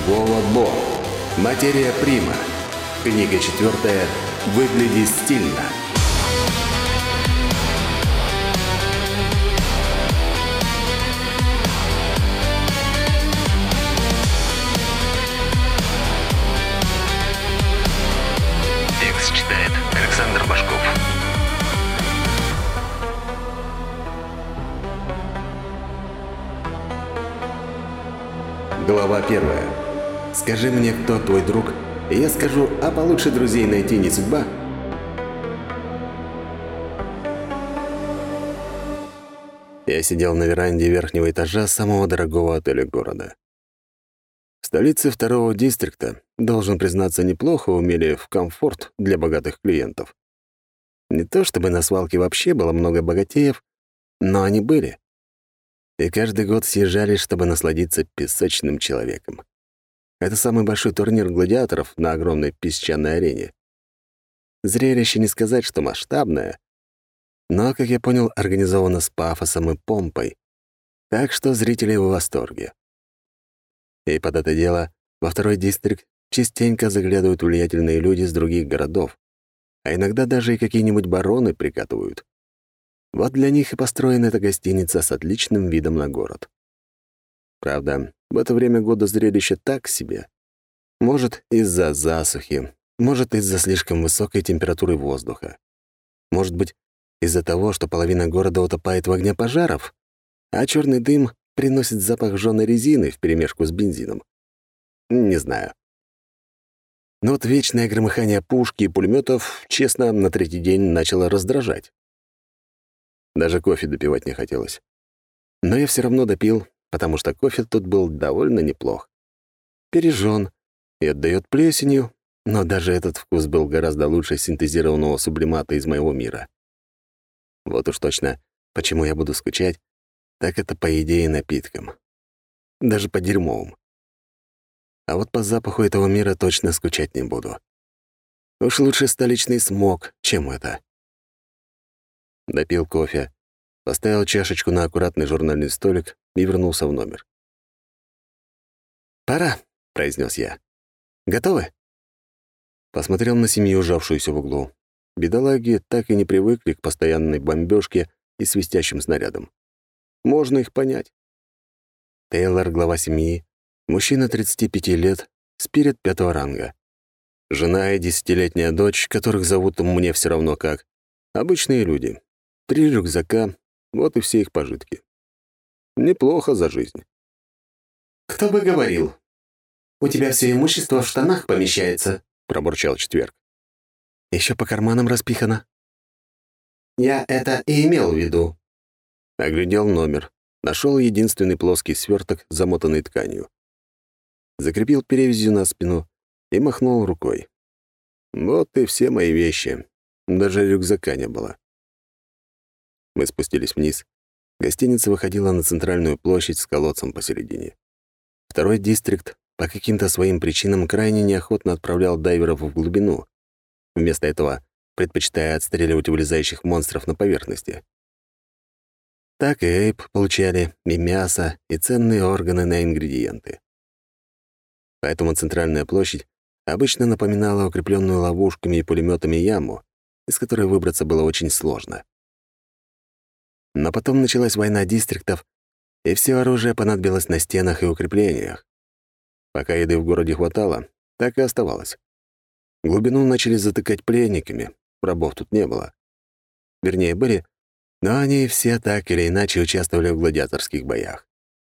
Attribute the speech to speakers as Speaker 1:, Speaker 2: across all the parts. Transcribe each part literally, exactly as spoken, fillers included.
Speaker 1: Вова Бо. Материя Прима. Книга четвертая. Выгляди стильно.
Speaker 2: Текст читает Александр Башков.
Speaker 1: Глава первая. Скажи мне, кто твой друг, и я скажу, а получше друзей найти не судьба. Я сидел на веранде верхнего этажа самого дорогого отеля города. В столице второго дистрикта, должен признаться, неплохо умели в комфорт для богатых клиентов. Не то чтобы на свалке вообще было много богатеев, но они были. И каждый год съезжались, чтобы насладиться песочным человеком. Это самый большой турнир гладиаторов на огромной песчаной арене. Зрелище не сказать, что масштабное, но, как я понял, организовано с пафосом и помпой, так что зрители в восторге. И под это дело во второй дистрикт частенько заглядывают влиятельные люди с других городов, а иногда даже и какие-нибудь бароны прикатывают. Вот для них и построена эта гостиница с отличным видом на город. Правда, в это время года зрелище так себе. Может, из-за засухи, может, из-за слишком высокой температуры воздуха. Может быть, из-за того, что половина города утопает в огне пожаров, а черный дым приносит запах жжёной резины вперемешку с бензином. Не знаю. Но вот вечное громыхание пушки и пулеметов, честно, на третий день начало раздражать. Даже кофе допивать не хотелось. Но я все равно допил, потому что кофе тут был довольно неплох. Пережжен и отдает плесенью, но даже этот вкус был гораздо лучше синтезированного сублимата из моего мира. Вот уж точно, почему я буду скучать, так это по идее и напиткам. Даже по дерьмовым. А вот по запаху этого мира точно скучать не буду. Уж лучше столичный смог, чем это. Допил кофе, поставил чашечку на аккуратный журнальный столик и вернулся в номер. «Пора», — произнес я. «Готовы?» Посмотрел на семью, ужавшуюся в углу. Бедолаги так и не привыкли к постоянной бомбёжке и свистящим снарядам. Можно их понять. Тейлор — глава семьи, мужчина тридцати пяти лет, спирит пятого ранга. Жена и десятилетняя дочь, которых зовут мне все равно как. Обычные люди. Три рюкзака — вот и все их пожитки. Неплохо за жизнь.
Speaker 3: «Кто бы говорил? У тебя все имущество в штанах помещается», — пробурчал Четверг.
Speaker 1: Еще по карманам распихано.
Speaker 3: «Я это и имел в виду».
Speaker 1: Оглядел номер. Нашел единственный плоский сверток, замотанный тканью. Закрепил перевязью на спину и махнул рукой. Вот и все мои вещи. Даже рюкзака не было. Мы спустились вниз. Гостиница выходила на центральную площадь с колодцем посередине. Второй дистрикт по каким-то своим причинам крайне неохотно отправлял дайверов в глубину, вместо этого предпочитая отстреливать вылезающих монстров на поверхности. Так и Эйп получали и мясо, и ценные органы на ингредиенты. Поэтому центральная площадь обычно напоминала укрепленную ловушками и пулеметами яму, из которой выбраться было очень сложно. Но потом началась война дистриктов, и все оружие понадобилось на стенах и укреплениях. Пока еды в городе хватало, так и оставалось. Глубину начали затыкать пленниками, рабов тут не было. Вернее, были, но они все так или иначе участвовали в гладиаторских боях.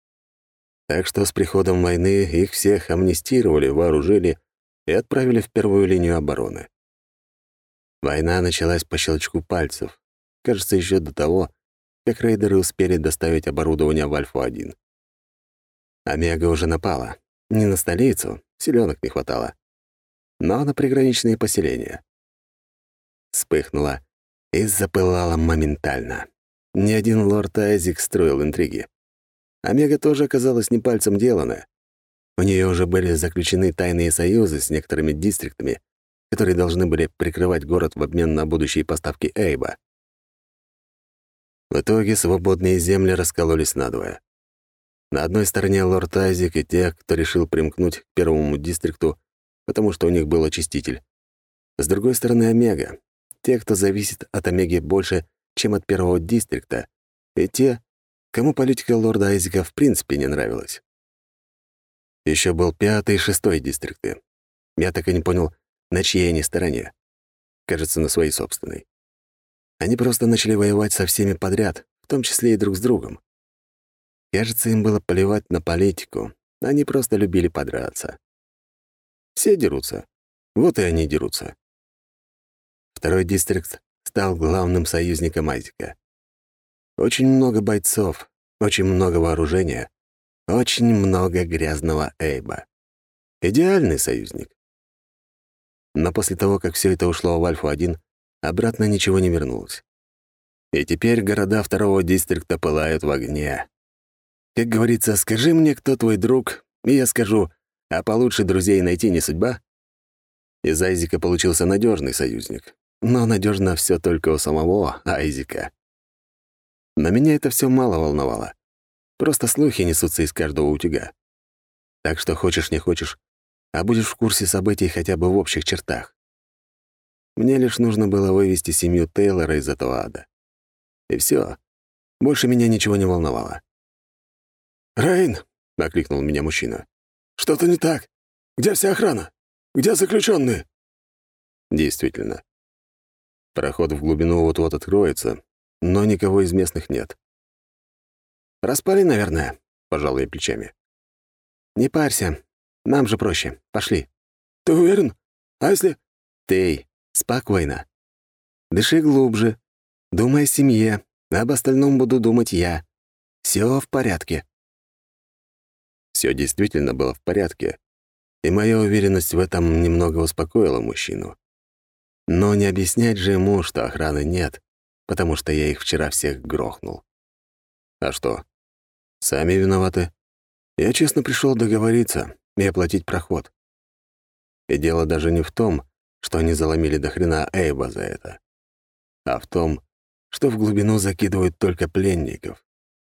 Speaker 1: Так что с приходом войны их всех амнистировали, вооружили и отправили в первую линию обороны. Война началась по щелчку пальцев, кажется, еще до того, как рейдеры успели доставить оборудование в Альфу-один. Омега уже напала. Не на столицу, силёнок не хватало, но на приграничные поселения. Вспыхнула и запылала моментально. Ни один лорд Айзек строил интриги. Омега тоже оказалась не пальцем делана. У нее уже были заключены тайные союзы с некоторыми дистриктами, которые должны были прикрывать город в обмен на будущие поставки Эйба. В итоге свободные земли раскололись надвое. На одной стороне лорд Айзек и те, кто решил примкнуть к первому дистрикту, потому что у них был очиститель. С другой стороны Омега, те, кто зависит от Омеги больше, чем от первого дистрикта, и те, кому политика лорда Айзека в принципе не нравилась. Еще был пятый и шестой дистрикты. Я так и не понял, на чьей они стороне. Кажется, на своей собственной. Они просто начали воевать со всеми подряд, в том числе и друг с другом. Кажется, им было плевать на политику. Они просто любили подраться. Все дерутся. Вот и они дерутся. Второй дистрикт стал главным союзником Айзека. Очень много бойцов, очень много вооружения, очень много грязного эйба. Идеальный союзник. Но после того, как все это ушло в Альфу-один, обратно ничего не вернулось. И теперь города второго дистрикта пылают в огне. Как говорится, скажи мне, кто твой друг, и я скажу, а получше друзей найти не судьба? Из Айзека получился надежный союзник, но надежно все только у самого Айзека. Но меня это все мало волновало. Просто слухи несутся из каждого утюга. Так что хочешь не хочешь, а будешь в курсе событий хотя бы в общих чертах. Мне лишь нужно было вывести семью Тейлора из этого ада. И все. Больше меня ничего не волновало.
Speaker 3: «Рейн!» — окликнул меня мужчина. «Что-то не так. Где вся охрана? Где заключенные?»
Speaker 1: Действительно. Проход в глубину вот-вот откроется, но никого из местных нет.
Speaker 3: «Распали, наверное»,
Speaker 1: — пожал я плечами.
Speaker 3: «Не парься. Нам же проще. Пошли».
Speaker 1: «Ты уверен? А если...»
Speaker 3: «Ты спокойно. Дыши глубже. Думай о семье. Об остальном буду думать я. Все в порядке».
Speaker 1: Все действительно было в порядке, и моя уверенность в этом немного успокоила мужчину. Но не объяснять же ему, что охраны нет, потому что я их вчера всех грохнул. А что? Сами виноваты. Я честно пришел договориться и оплатить проход. И дело даже не в том, что они заломили до хрена Эйба за это, а в том, что в глубину закидывают только пленников.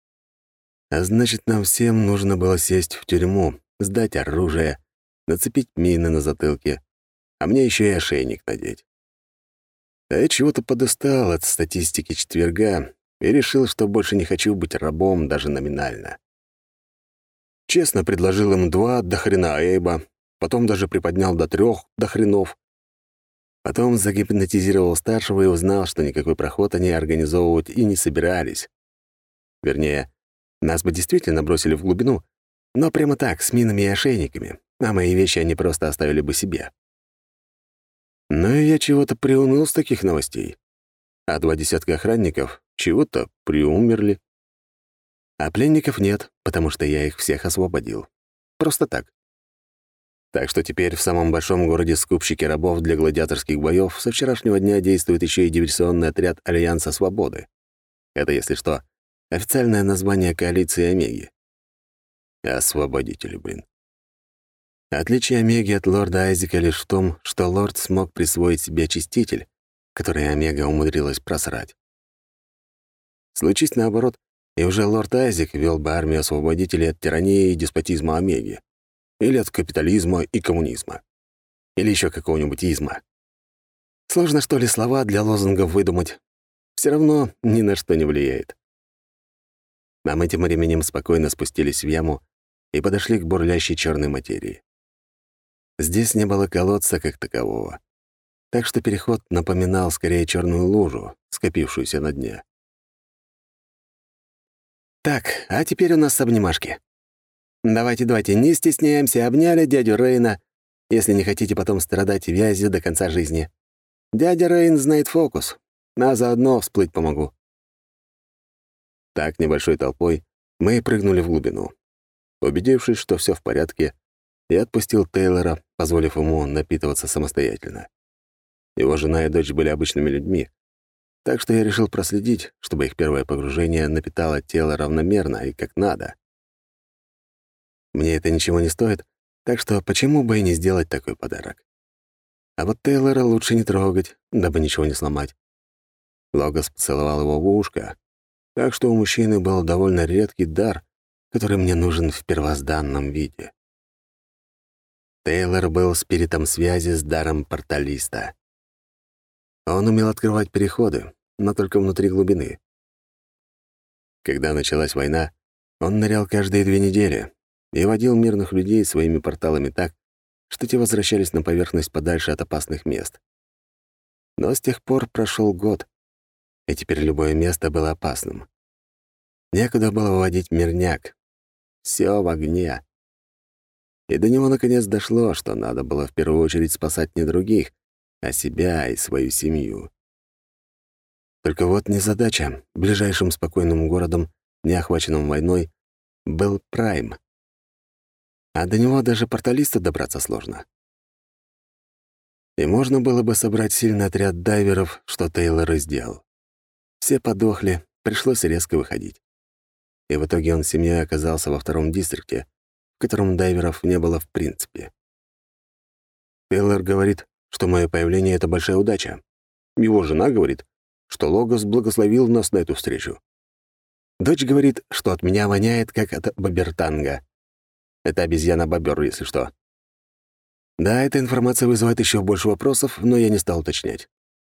Speaker 1: А значит, нам всем нужно было сесть в тюрьму, сдать оружие, нацепить мины на затылке, а мне еще и ошейник надеть. А я чего-то подустал от статистики четверга и решил, что больше не хочу быть рабом даже номинально. Честно предложил им два до хрена Эйба, потом даже приподнял до трех до хренов. Потом загипнотизировал старшего и узнал, что никакой проход они организовывать и не собирались. Вернее, нас бы действительно бросили в глубину, но прямо так, с минами и ошейниками, а мои вещи они просто оставили бы себе. Но я чего-то приуныл с таких новостей. А два десятка охранников чего-то приумерли. А пленников нет, потому что я их всех освободил. Просто так. Так что теперь в самом большом городе скупщики рабов для гладиаторских боев со вчерашнего дня действует еще и диверсионный отряд Альянса Свободы. Это, если что, официальное название коалиции Омеги. Освободители, блин. Отличие Омеги от лорда Айзека лишь в том, что лорд смог присвоить себе очиститель, который Омега умудрилась просрать. Случись наоборот, и уже лорд Айзек вел бы армию освободителей от тирании и деспотизма Омеги. Или от капитализма и коммунизма. Или еще какого-нибудь изма. Сложно, что ли, слова для лозунгов выдумать. Все равно ни на что не влияет. А мы тем временем спокойно спустились в яму и подошли к бурлящей черной материи. Здесь не было колодца как такового, так что переход напоминал скорее черную лужу, скопившуюся на дне. «Так, а теперь у нас обнимашки. Давайте, давайте, не стесняемся, обняли дядю Рейна, если не хотите потом страдать вязью до конца жизни. Дядя Рейн знает фокус, а заодно всплыть помогу». Так, небольшой толпой, мы прыгнули в глубину. Убедившись, что все в порядке, я отпустил Тейлора, позволив ему напитываться самостоятельно. Его жена и дочь были обычными людьми, так что я решил проследить, чтобы их первое погружение напитало тело равномерно и как надо. Мне это ничего не стоит, так что почему бы и не сделать такой подарок? А вот Тейлора лучше не трогать, дабы ничего не сломать. Логос поцеловал его в ушко, так что у мужчины был довольно редкий дар,
Speaker 3: который мне нужен в первозданном виде. Тейлор был спиритом связи с даром порталиста. Он умел открывать переходы, но только внутри глубины. Когда началась война, он нырял каждые две недели и водил мирных людей своими порталами так, что те возвращались на поверхность подальше от опасных мест. Но с тех пор прошел год, и теперь любое место было опасным. Некуда было выводить мирняк. Все в огне. И до него наконец дошло, что надо было в первую очередь спасать не других, а себя и свою семью. Только вот незадача. Ближайшим спокойным городом, не охваченным войной, был Прайм. А до него даже порталисту добраться сложно. И можно было бы собрать сильный отряд дайверов, что Тейлор и сделал. Все подохли, пришлось резко выходить. И в итоге он с семьей оказался во втором дистрикте, в котором дайверов не было в принципе. Тейлор говорит, что мое появление — это большая удача. Его жена говорит, что Логос благословил нас на эту встречу. Дочь говорит, что от меня воняет, как от бобертанга. Это обезьяна-бобер, если что. Да, эта информация вызывает еще больше вопросов, но я не стал уточнять.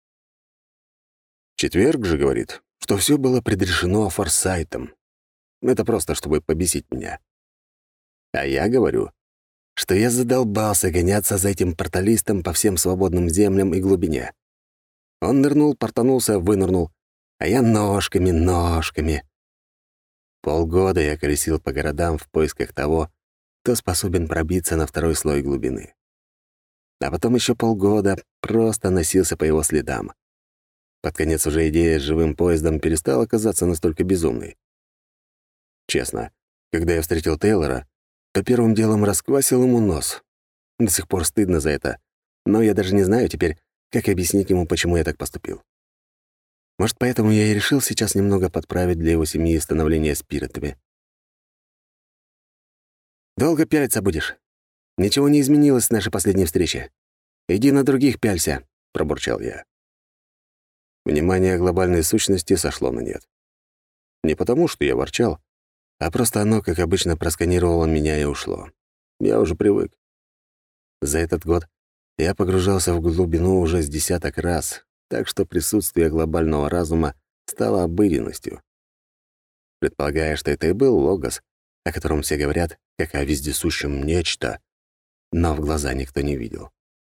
Speaker 3: Четверг же говорит, что все было предрешено форсайтом. Это просто, чтобы побесить меня. А я говорю, что я задолбался гоняться за этим порталистом по всем свободным землям и глубине. Он нырнул, портанулся, вынырнул, а я ножками, ножками. Полгода я колесил по городам в поисках того, кто способен пробиться на второй слой глубины. А потом еще полгода просто носился по его следам. Под конец уже идея с живым поездом перестала казаться настолько безумной. Честно, когда я встретил Тейлора, то первым делом расквасил ему нос. До сих пор стыдно за это, но я даже не знаю теперь, как объяснить ему, почему я так поступил. Может, поэтому я и решил сейчас немного подправить для его семьи становление спиритами. «Долго пялиться будешь? Ничего не изменилось с нашей последней встречи. Иди на других пялься», — пробурчал я. Внимание глобальной сущности сошло на нет. Не потому, что я ворчал, а просто оно, как обычно, просканировало меня и ушло. Я уже привык. За этот год я погружался в глубину уже с десяток раз, так что присутствие глобального разума стало обыденностью. Предполагая, что это и был Логос, о котором все говорят, как о вездесущем нечто, но в глаза никто не видел.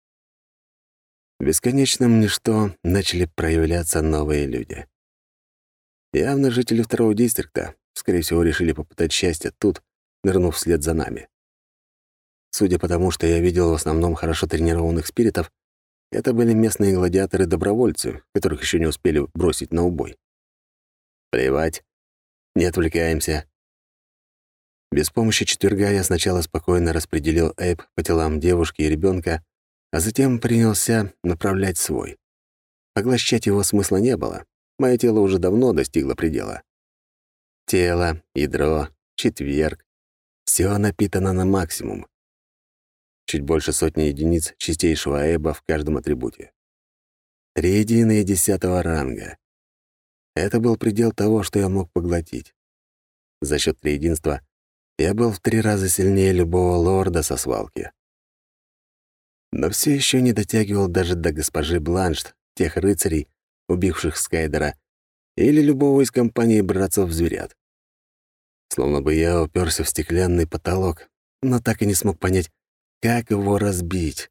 Speaker 3: В бесконечном ничто начали проявляться новые люди. Явно жители второго дистрикта, скорее всего, решили попытать счастье тут, нырнув вслед за нами. Судя по тому, что я видел в основном хорошо тренированных спиритов, это были местные гладиаторы-добровольцы, которых еще не успели бросить на убой. Плевать. Не отвлекаемся. Без помощи четверга я сначала спокойно распределил эйп по телам девушки и ребенка, а затем принялся направлять свой. Поглощать его смысла не было. Мое тело уже давно достигло предела. Тело, ядро, четверг — все напитано на максимум. Чуть больше сотни единиц чистейшего эйба в каждом атрибуте. Триединые десятого ранга. Это был предел того, что я мог поглотить. За счет триединства я был в три раза сильнее любого лорда со свалки. Но все еще не дотягивал даже до госпожи Бланшт, тех рыцарей, убивших Скайдера, или любого из компании братцов-зверят. Словно бы я уперся в стеклянный потолок, но так и не смог понять, как его разбить.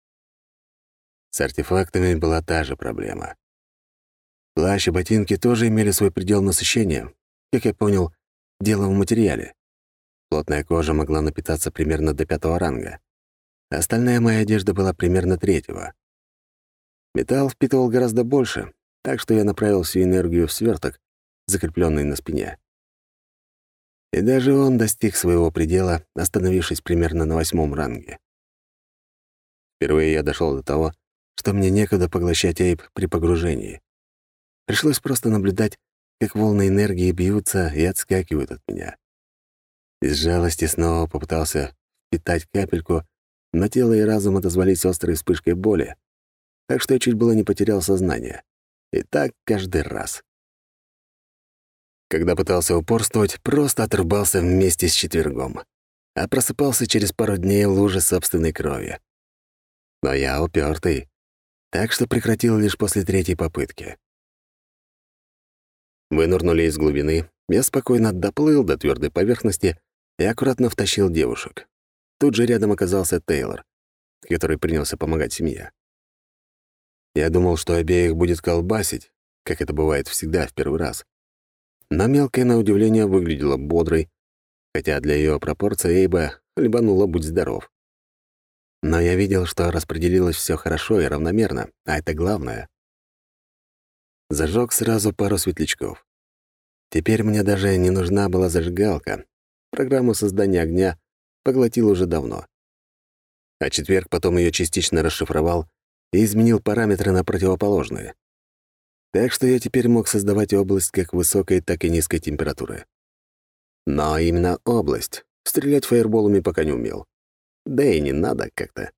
Speaker 3: С артефактами была та же проблема. Плащ и ботинки тоже имели свой предел насыщения. Как я понял, дело в материале. Плотная кожа могла напитаться примерно до пятого ранга. Остальная моя одежда была примерно третьего. Металл впитывал гораздо больше, так что я направил всю энергию в сверток, закрепленный на спине. И даже он достиг своего предела, остановившись примерно на восьмом ранге. Впервые я дошел до того, что мне некогда поглощать эйп при погружении. Пришлось просто наблюдать, как волны энергии бьются и отскакивают от меня. Из жалости снова попытался впитать капельку, но тело и разум отозвались острой вспышкой боли, так что я чуть было не потерял сознание. И так каждый раз.
Speaker 1: Когда пытался упорствовать, просто отрубался вместе с четвергом, а просыпался через пару дней в луже собственной крови. Но я упертый, так что прекратил лишь после третьей попытки. Вынырнули из глубины, я спокойно доплыл до твердой поверхности и аккуратно втащил девушек. Тут же рядом оказался Тейлор, который принялся помогать семье. Я думал, что обеих будет колбасить, как это бывает всегда в первый раз. Но мелкая, на удивление, выглядела бодрой, хотя для ее пропорций Эйба хлебанула «будь здоров». Но я видел, что распределилось все хорошо и равномерно, а это главное. Зажег сразу пару светлячков. Теперь мне даже не нужна была зажигалка. Программу создания огня поглотил уже давно. А четверг потом ее частично расшифровал и изменил параметры на противоположные. Так что я теперь мог создавать область как высокой, так и низкой температуры. Но именно область. Стрелять фаерболами пока не умел. Да и не надо как-то.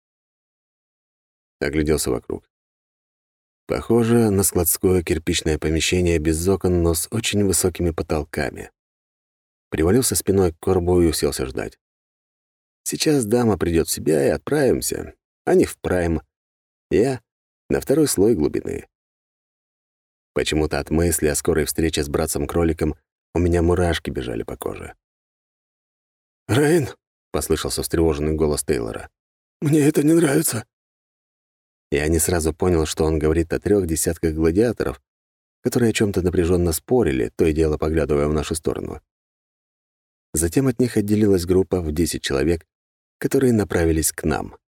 Speaker 1: Огляделся вокруг. Похоже на складское кирпичное помещение без окон, но с очень высокими потолками. Привалился спиной к коробу и уселся ждать. Сейчас дама придет в себя и отправимся. Они в прайм. Я на второй слой глубины. Почему-то от мысли о скорой встрече с братцем-кроликом у меня мурашки бежали по коже.
Speaker 3: «Рейн»,
Speaker 1: — послышался встревоженный голос Тейлора.
Speaker 3: «мне это не нравится».
Speaker 1: Я не сразу понял, что он говорит о трех десятках гладиаторов, которые о чем то напряженно спорили, то и дело поглядывая в нашу сторону. Затем от них отделилась группа в десять человек, которые направились к нам.